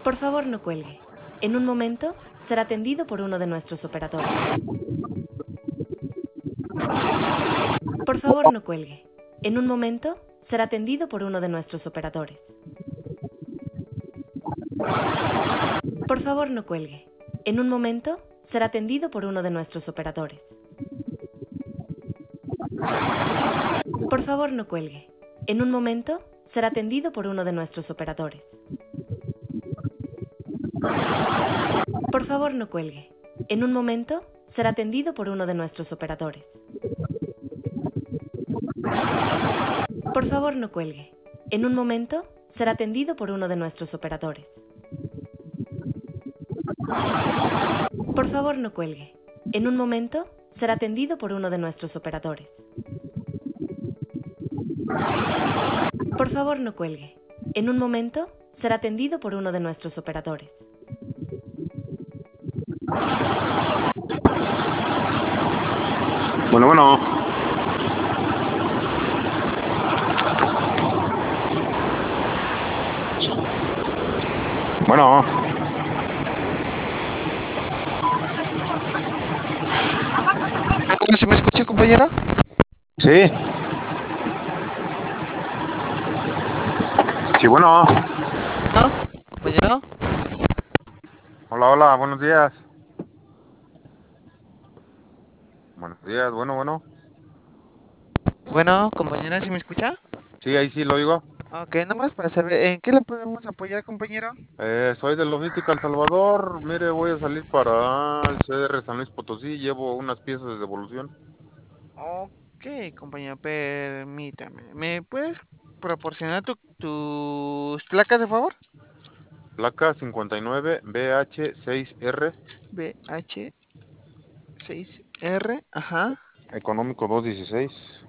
Por favor, no cuelgue. En un momento será atendido por uno de nuestros operadores. Por favor, no cuelgue. En un momento será atendido por uno de nuestros operadores. Por favor, no cuelgue. En un momento será atendido por uno de nuestros operadores. Por favor, no cuelgue. En un momento será atendido por uno de nuestros operadores. Por favor, no cuelgue. En un momento será atendido por uno de nuestros operadores. Por favor, no cuelgue. En un momento será atendido por uno de nuestros operadores. Por favor, no cuelgue. En un momento será atendido por uno de nuestros operadores. Por favor, no cuelgue. En un momento será atendido por uno de nuestros operadores. Bueno, bueno. Bueno. ¿Se me escucha, compañero? Sí. Sí, bueno. ¿No? ¿Compañero? Hola, hola, buenos días. Buenos días, bueno. Bueno, compañera, ¿se me escucha? Sí, ahí sí lo oigo. Ok, nomás para saber, ¿en qué le podemos apoyar, compañero? Soy de Logística El Salvador. Mire, voy a salir para el CDR San Luis Potosí. Llevo unas piezas de devolución. Ok, compañero, permítame. ¿Me puedes proporcionar tus placas, de favor? Placa 59 BH6R. BH6R, ajá. Económico 216.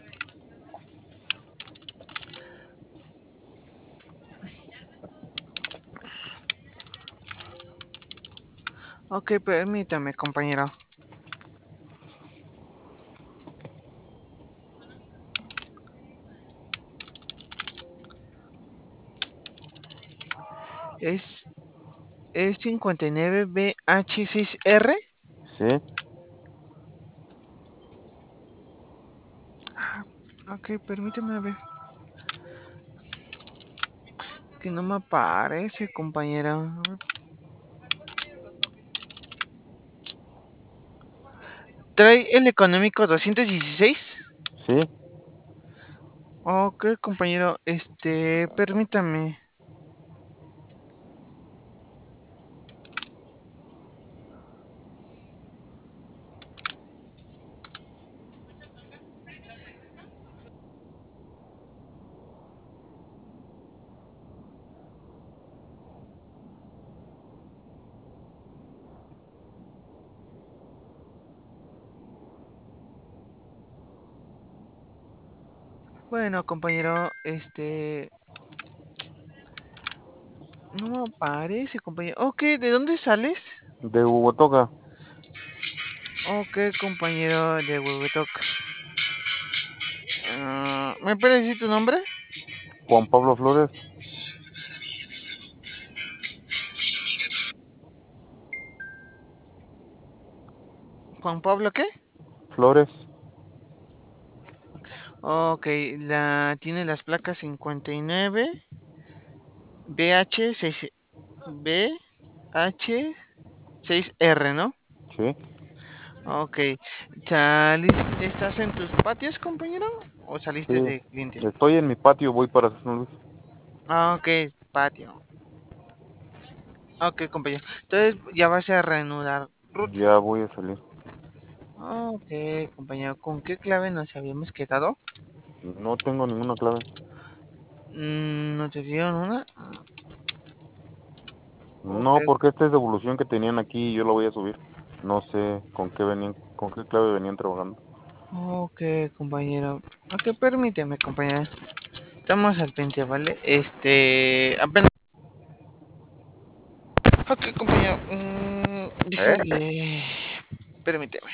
Ok, permítame, compañero. ¿Es, es 59BH6R? Sí. Ok, permíteme a ver. Que no me aparece, compañero. ¿Trae el económico 216? Sí. Ok, compañero, permítame. Bueno, compañero, no me aparece, compañero. Ok, ¿de dónde sales? De Hugotoca. Ok, compañero de Huehuetoc. ¿Me puedes decir tu nombre? Juan Pablo Flores. ¿Juan Pablo qué? Flores. Ok, tiene las placas 59 BH6 BH6R, ¿no? Sí. Ok. ¿Estás en tus patios, compañero? ¿O saliste Sí. de cliente? Estoy en mi patio, voy para San Luis. Ok, patio. Ok, compañero. Entonces ya vas a reanudar ruta. Ya voy a salir. Ok, compañero. ¿Con qué clave nos habíamos quedado? No tengo ninguna clave. ¿No te dieron una? Ok, No, porque esta es devolución que tenían aquí y yo la voy a subir. No sé con qué venían, con qué clave venían trabajando. ok, compañero. Ok, permíteme, compañero. Estamos al pendiente, ¿vale? Apenas. Ok, compañero. ¿Eh? Déjale. Permíteme.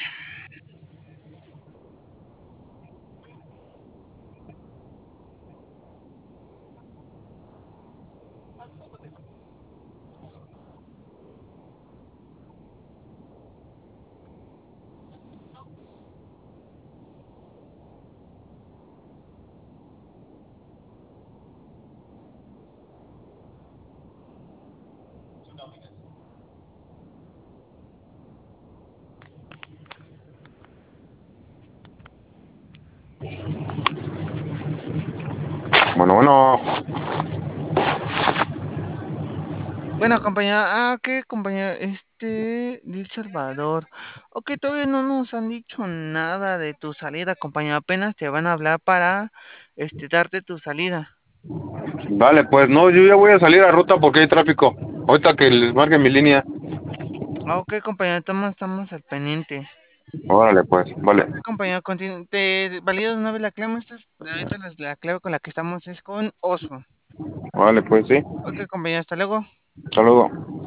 Bueno, compañero, ok, compañero, de El Salvador. Ok, todavía no nos han dicho nada de tu salida, compañero. Apenas te van a hablar para, darte tu salida. Vale, pues no, yo ya voy a salir a ruta porque hay tráfico. Ahorita que les marque mi línea. Ok, compañero, estamos al pendiente. Órale, pues, vale. Ok, compañero, te valido de una vez la clave. Ahorita la clave con la que estamos es con oso. Vale, pues sí. Ok, compañero, hasta luego. Hasta luego.